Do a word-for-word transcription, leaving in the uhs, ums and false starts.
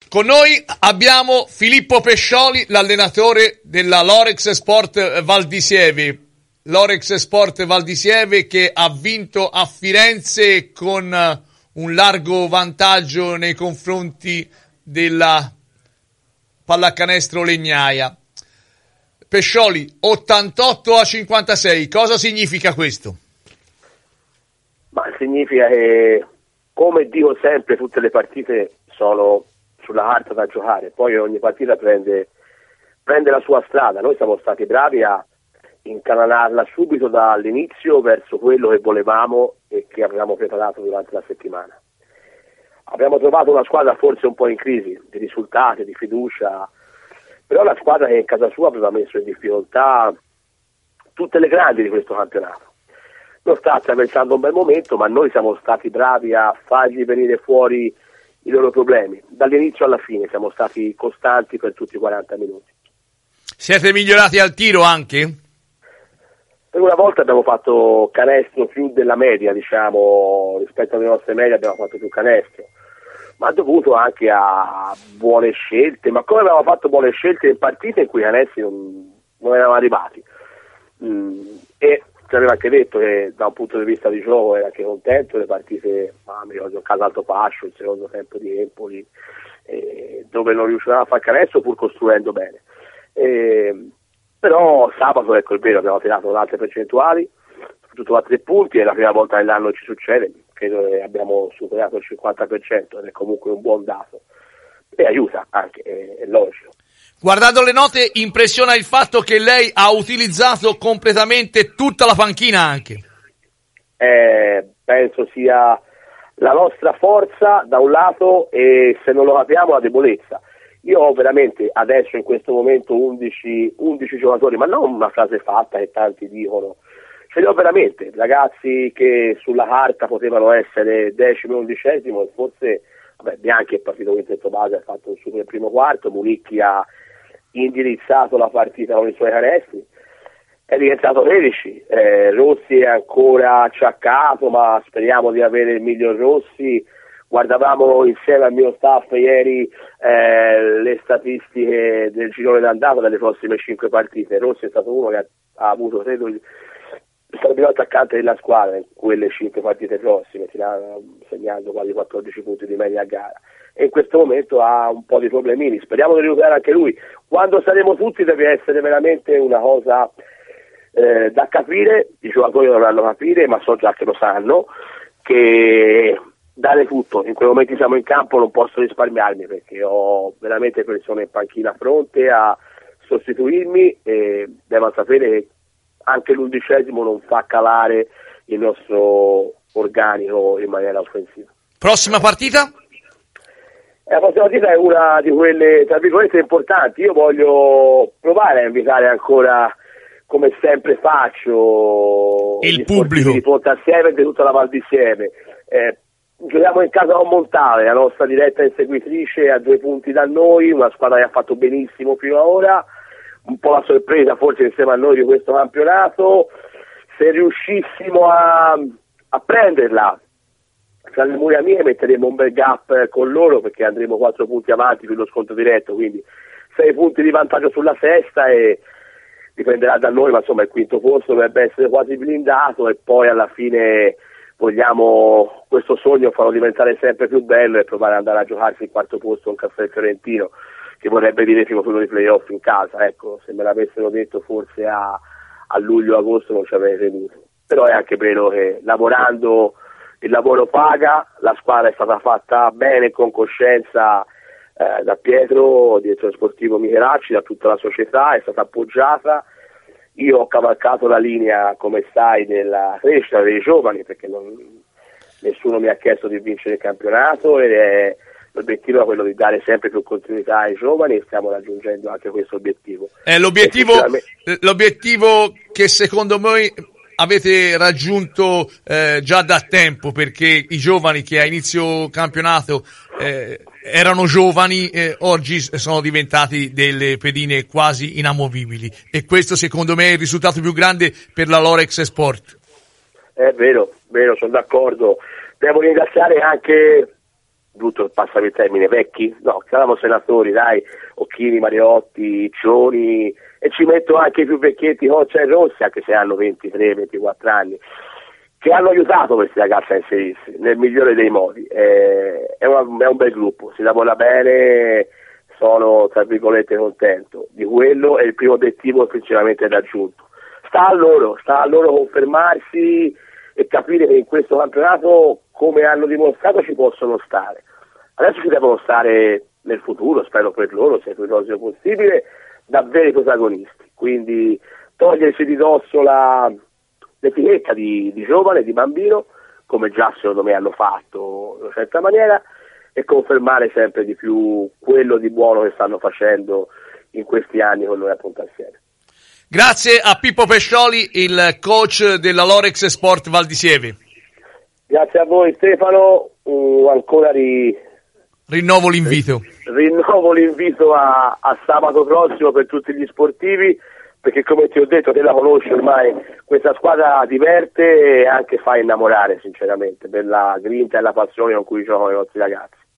Con noi abbiamo Filippo Pescioli, l'allenatore della Lorex Sport Val di Sieve. Lorex Sport Val di Sieve che ha vinto a Firenze con un largo vantaggio nei confronti della Pallacanestro Legnaia. Pescioli, ottantotto a cinquantasei, cosa significa questo? Ma significa che, come dico sempre, tutte le partite sono sulla carta da giocare, poi ogni partita prende, prende la sua strada. Noi siamo stati bravi a incanalarla subito dall'inizio verso quello che volevamo e che avevamo preparato durante la settimana. Abbiamo trovato una squadra forse un po' in crisi di risultati, di fiducia, però la squadra che in casa sua aveva messo in difficoltà tutte le grandi di questo campionato. Non sta attraversando un bel momento, ma noi siamo stati bravi a fargli venire fuori i loro problemi. Dall'inizio alla fine siamo stati costanti per tutti i quaranta minuti. Siete migliorati al tiro anche? Per una volta abbiamo fatto canestro più della media, diciamo, rispetto alle nostre medie abbiamo fatto più canestro, ma dovuto anche a buone scelte. Ma come avevamo fatto buone scelte in partite in cui i canestri non, non erano arrivati? Mm, e ci aveva anche detto che da un punto di vista di gioco era anche contento le partite, ma mi ricordo il caso Alto Pascio, il secondo tempo di Empoli, eh, dove non riuscivamo a fare canestro pur costruendo bene. Eh, però sabato, ecco, è vero, abbiamo tirato altre percentuali, soprattutto a tre punti, è la prima volta nell'anno ci succede, credo che abbiamo superato il cinquanta per cento ed è comunque un buon dato e aiuta anche, è, è logico. Guardando le note impressiona il fatto che lei ha utilizzato completamente tutta la panchina anche. Eh, penso sia la nostra forza da un lato e, se non lo capiamo, la debolezza. Io ho veramente adesso in questo momento undici, undici giocatori, ma non una frase fatta che tanti dicono, ce li ho veramente, ragazzi che sulla carta potevano essere decimo e undicesimo, e forse, vabbè, Bianchi è partito quintetto base, ha fatto un super primo quarto, Municchi ha indirizzato la partita con i suoi canestri, è diventato tredici, eh, Rossi è ancora acciaccato, ma speriamo di avere il miglior Rossi. Guardavamo insieme al mio staff ieri eh, le statistiche del girone d'andata delle prossime cinque partite. Rossi è stato uno che ha, ha avuto, credo, il, il primo attaccante della squadra in quelle cinque partite prossime, segnando quasi quattordici punti di media a gara. E in questo momento ha un po' di problemini. Speriamo di recuperare anche lui. Quando saremo tutti deve essere veramente una cosa eh, da capire. I giocatori dovranno capire, ma so già che lo sanno, che dare tutto. In quei momenti siamo in campo, non posso risparmiarmi perché ho veramente persone in panchina pronte a sostituirmi e devono sapere che anche l'undicesimo non fa calare il nostro organico in maniera offensiva. Prossima partita? La prossima partita è una di quelle, tra virgolette, importanti. Io voglio provare a invitare ancora, come sempre faccio, il pubblico di Ponte Sieve e di tutta la Val di Sieve. Eh, Giochiamo in casa con Montale, la nostra diretta inseguitrice a due punti da noi, una squadra che ha fatto benissimo fino ad ora, un po' la sorpresa forse insieme a noi di questo campionato. Se riuscissimo a, a prenderla tra le mura mie metteremo un bel gap con loro perché andremo quattro punti avanti sullo sconto diretto, quindi sei punti di vantaggio sulla sesta e dipenderà da noi, ma insomma il quinto posto dovrebbe essere quasi blindato e poi alla fine vogliamo questo sogno farlo diventare sempre più bello e provare ad andare a giocarsi il quarto posto con Castel Fiorentino, che vorrebbe dire primo turno di playoff in casa. Ecco, se me l'avessero detto forse a, a luglio-agosto non ci avrei creduto, però è anche vero che lavorando il lavoro paga, la squadra è stata fatta bene con coscienza eh, da Pietro, direttore sportivo Michelacci, da tutta la società, è stata appoggiata. Io ho cavalcato la linea, come sai, della crescita dei giovani, perché non, nessuno mi ha chiesto di vincere il campionato ed è, l'obiettivo è quello di dare sempre più continuità ai giovani e stiamo raggiungendo anche questo obiettivo. È l'obiettivo, l'obiettivo che secondo me avete raggiunto eh, già da tempo, perché i giovani che a inizio campionato eh, erano giovani eh, oggi sono diventati delle pedine quasi inamovibili e questo secondo me è il risultato più grande per la Lorex Sport. È vero, vero, sono d'accordo. Devo ringraziare anche brutto passare il termine, vecchi, no, chiamiamo senatori, dai, Occhini, Mariotti, Cioni, e ci metto anche i più vecchietti, Coccia e Rossi, anche se hanno ventitré ventiquattro anni, che hanno aiutato questi ragazzi a inserirsi nel migliore dei modi. Eh, è, una, è un bel gruppo, si lavora bene, sono tra virgolette contento di quello, e il primo obiettivo principalmente è raggiunto. Sta a loro, sta a loro confermarsi e capire che in questo campionato, come hanno dimostrato, ci possono stare. Adesso ci devono stare nel futuro, spero per loro, se è il più roseo possibile, da veri protagonisti. Quindi togliersi di dosso la, l'etichetta di, di giovane, di bambino, come già secondo me hanno fatto in una certa maniera, e confermare sempre di più quello di buono che stanno facendo in questi anni con noi a Pontassieve. Grazie a Pippo Pescioli, il coach della Lorex Sport Val di Sieve. Grazie a voi Stefano, uh, ancora ri... rinnovo l'invito. Rinnovo l'invito a, a sabato prossimo per tutti gli sportivi, perché come ti ho detto, te la conosci ormai, questa squadra diverte e anche fa innamorare sinceramente per la grinta e la passione con cui giocano i nostri ragazzi.